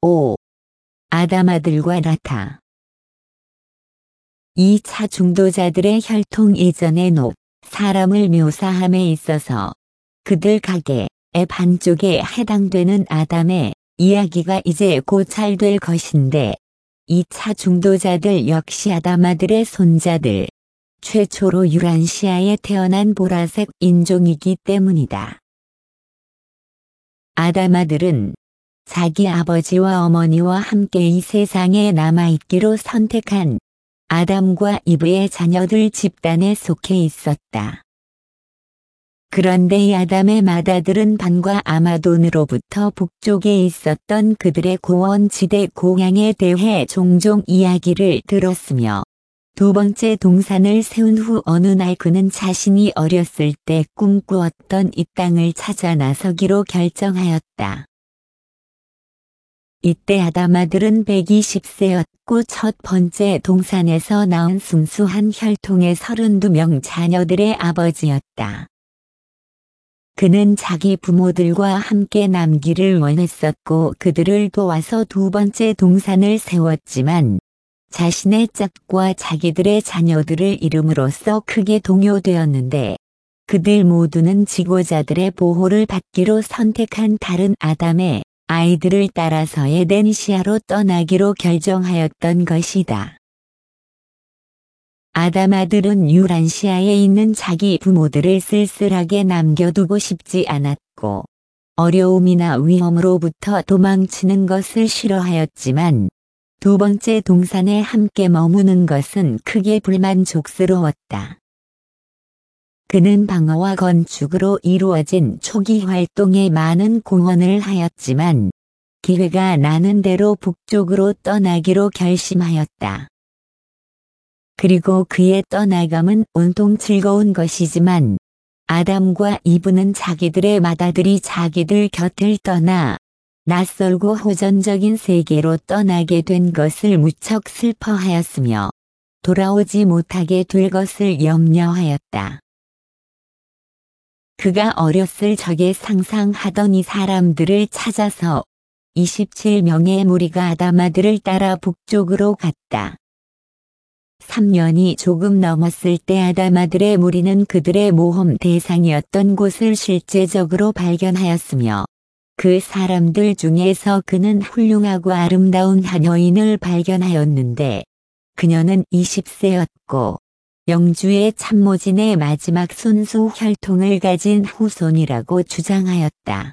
5. 아담아들과 라타. 2차 중도자들의 혈통 이전의 사람을 묘사함에 있어서 그들 각의 반쪽에 해당되는 아담의 이야기가 이제 고찰될 것인데 2차 중도자들 역시 아담아들의 손자들, 최초로 유란시아에 태어난 보라색 인종이기 때문이다. 아담아들은 자기 아버지와 어머니와 함께 이 세상에 남아있기로 선택한 아담과 이브의 자녀들 집단에 속해 있었다. 그런데 이 아담의 맏아들은 반과 아마돈으로부터 북쪽에 있었던 그들의 고원지대 고향에 대해 종종 이야기를 들었으며 두 번째 동산을 세운 후 어느 날 그는 자신이 어렸을 때 꿈꾸었던 이 땅을 찾아 나서기로 결정하였다. 이때 아담아들은 120세였고 첫 번째 동산에서 낳은 순수한 혈통의 32명 자녀들의 아버지였다. 그는 자기 부모들과 함께 남기를 원했었고 그들을 도와서 두 번째 동산을 세웠지만 자신의 짝과 자기들의 자녀들을 잃음으로써 크게 동요되었는데 그들 모두는 지고자들의 보호를 받기로 선택한 다른 아담의 아이들을 따라서 에덴시아로 떠나기로 결정하였던 것이다. 아담아들은 유란시아에 있는 자기 부모들을 쓸쓸하게 남겨두고 싶지 않았고 어려움이나 위험으로부터 도망치는 것을 싫어하였지만 두 번째 동산에 함께 머무는 것은 크게 불만족스러웠다. 그는 방어와 건축으로 이루어진 초기 활동에 많은 공헌을 하였지만 기회가 나는 대로 북쪽으로 떠나기로 결심하였다. 그리고 그의 떠나감은 온통 즐거운 것이지만 아담과 이브는 자기들의 맏아들이 자기들 곁을 떠나 낯설고 호전적인 세계로 떠나게 된 것을 무척 슬퍼하였으며 돌아오지 못하게 될 것을 염려하였다. 그가 어렸을 적에 상상하던 이 사람들을 찾아서 27명의 무리가 아담아들을 따라 북쪽으로 갔다. 3년이 조금 넘었을 때 아담아들의 무리는 그들의 모험 대상이었던 곳을 실제적으로 발견하였으며 그 사람들 중에서 그는 훌륭하고 아름다운 한 여인을 발견하였는데 그녀는 20세였고 영주의 참모진의 마지막 순수 혈통을 가진 후손이라고 주장하였다.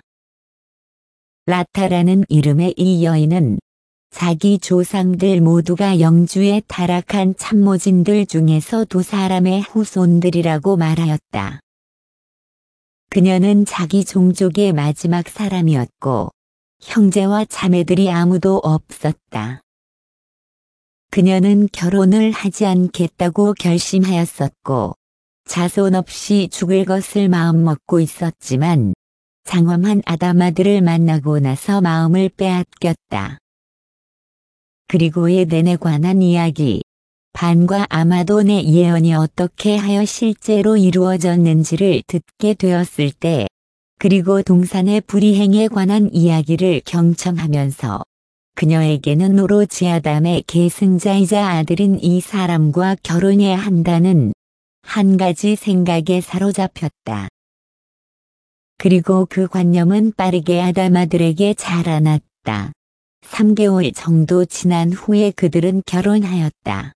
라타라는 이름의 이 여인은 자기 조상들 모두가 영주의 타락한 참모진들 중에서 두 사람의 후손들이라고 말하였다. 그녀는 자기 종족의 마지막 사람이었고 형제와 자매들이 아무도 없었다. 그녀는 결혼을 하지 않겠다고 결심하였었고 자손 없이 죽을 것을 마음먹고 있었지만 장엄한 아담아들을 만나고 나서 마음을 빼앗겼다. 그리고 에덴에 관한 이야기, 반과 아마돈의 예언이 어떻게 하여 실제로 이루어졌는지를 듣게 되었을 때 그리고 동산의 불이행에 관한 이야기를 경청하면서 그녀에게는 오로지 아담의 계승자이자 아들인 이 사람과 결혼해야 한다는 한 가지 생각에 사로잡혔다. 그리고 그 관념은 빠르게 아담아들에게 자라났다. 3개월 정도 지난 후에 그들은 결혼하였다.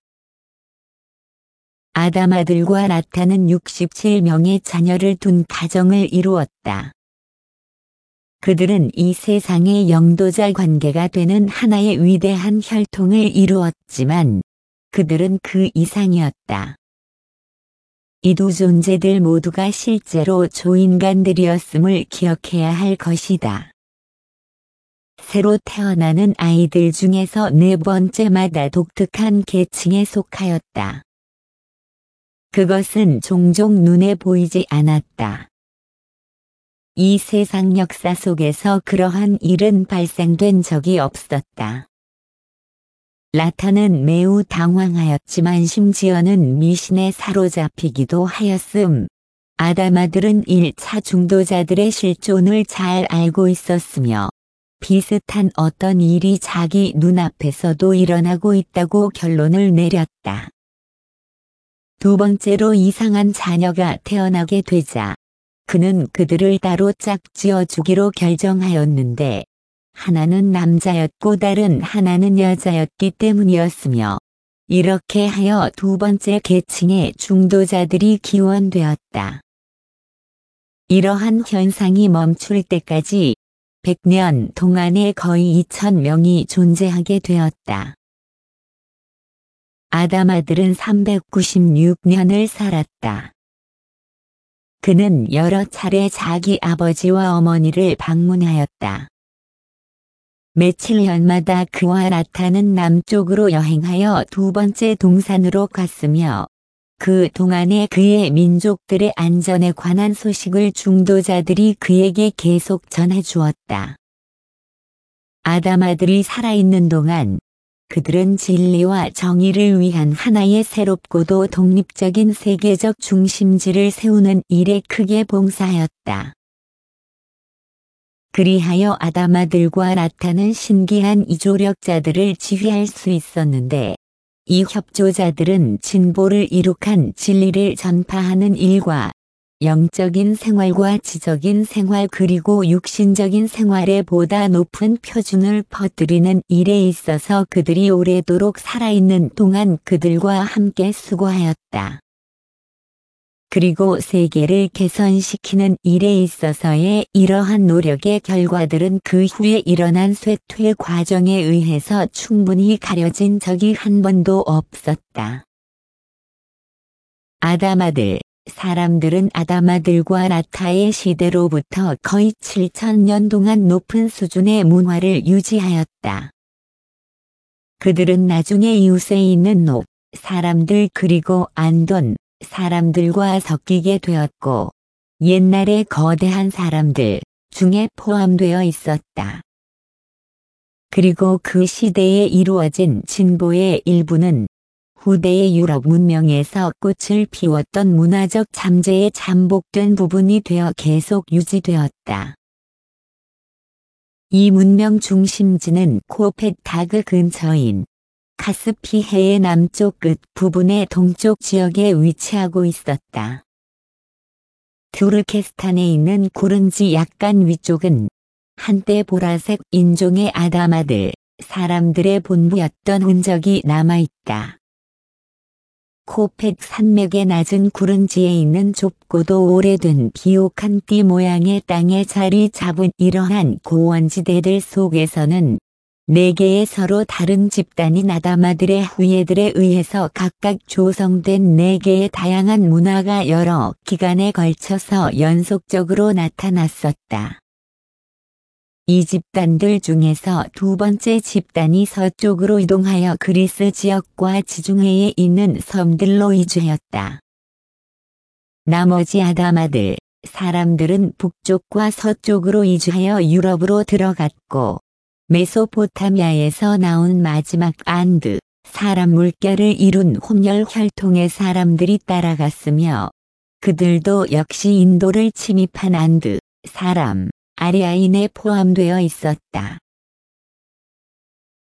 아담아들과 라타는 67명의 자녀를 둔 가정을 이루었다. 그들은 이 세상의 영도자 관계가 되는 하나의 위대한 혈통을 이루었지만 그들은 그 이상이었다. 이 두 존재들 모두가 실제로 조인간들이었음을 기억해야 할 것이다. 새로 태어나는 아이들 중에서 네 번째마다 독특한 계층에 속하였다. 그것은 종종 눈에 보이지 않았다. 이 세상 역사 속에서 그러한 일은 발생된 적이 없었다. 라타는 매우 당황하였지만 심지어는 미신에 사로잡히기도 하였음. 아담아들은 1차 중도자들의 실존을 잘 알고 있었으며 비슷한 어떤 일이 자기 눈앞에서도 일어나고 있다고 결론을 내렸다. 두 번째로 이상한 자녀가 태어나게 되자 그는 그들을 따로 짝지어 주기로 결정하였는데 하나는 남자였고 다른 하나는 여자였기 때문이었으며 이렇게 하여 두 번째 계층의 중도자들이 기원되었다. 이러한 현상이 멈출 때까지 100년 동안에 거의 2,000명이 존재하게 되었다. 아담 아들은 396년을 살았다. 그는 여러 차례 자기 아버지와 어머니를 방문하였다. 며칠 연마다 그와 나타는 남쪽으로 여행하여 두 번째 동산으로 갔으며 그 동안에 그의 민족들의 안전에 관한 소식을 중도자들이 그에게 계속 전해주었다. 아담 아들이 살아있는 동안 그들은 진리와 정의를 위한 하나의 새롭고도 독립적인 세계적 중심지를 세우는 일에 크게 봉사하였다. 그리하여 아담 아들과 나타는 신기한 이조력자들을 지휘할 수 있었는데 이 협조자들은 진보를 이룩한 진리를 전파하는 일과 영적인 생활과 지적인 생활 그리고 육신적인 생활에 보다 높은 표준을 퍼뜨리는 일에 있어서 그들이 오래도록 살아있는 동안 그들과 함께 수고하였다. 그리고 세계를 개선시키는 일에 있어서의 이러한 노력의 결과들은 그 후에 일어난 쇠퇴 과정에 의해서 충분히 가려진 적이 한 번도 없었다. 아담 아들 사람들은 아담 아들과 라타의 시대로부터 거의 7,000년 동안 높은 수준의 문화를 유지하였다. 그들은 나중에 이웃에 있는 놉 사람들 그리고 안돈 사람들과 섞이게 되었고 옛날의 거대한 사람들 중에 포함되어 있었다. 그리고 그 시대에 이루어진 진보의 일부는 후대의 유럽 문명에서 꽃을 피웠던 문화적 잠재에 잠복된 부분이 되어 계속 유지되었다. 이 문명 중심지는 코페타그 근처인 카스피해의 남쪽 끝 부분의 동쪽 지역에 위치하고 있었다. 투르케스탄에 있는 구른지 약간 위쪽은 한때 보라색 인종의 아담 아들 사람들의 본부였던 흔적이 남아있다. 코펫 산맥의 낮은 구른지에 있는 좁고도 오래된 비옥한 띠 모양의 땅에 자리 잡은 이러한 고원지대들 속에서는 4개의 서로 다른 집단인 아담 아들의 후예들에 의해서 각각 조성된 4개의 다양한 문화가 여러 기간에 걸쳐서 연속적으로 나타났었다. 이 집단들 중에서 두 번째 집단이 서쪽으로 이동하여 그리스 지역과 지중해에 있는 섬들로 이주하였다. 나머지 아담 아들 사람들은 북쪽과 서쪽으로 이주하여 유럽으로 들어갔고 메소포타미아에서 나온 마지막 안드 사람 물결을 이룬 혼혈 혈통의 사람들이 따라갔으며 그들도 역시 인도를 침입한 안드 사람 아리아인에 포함되어 있었다.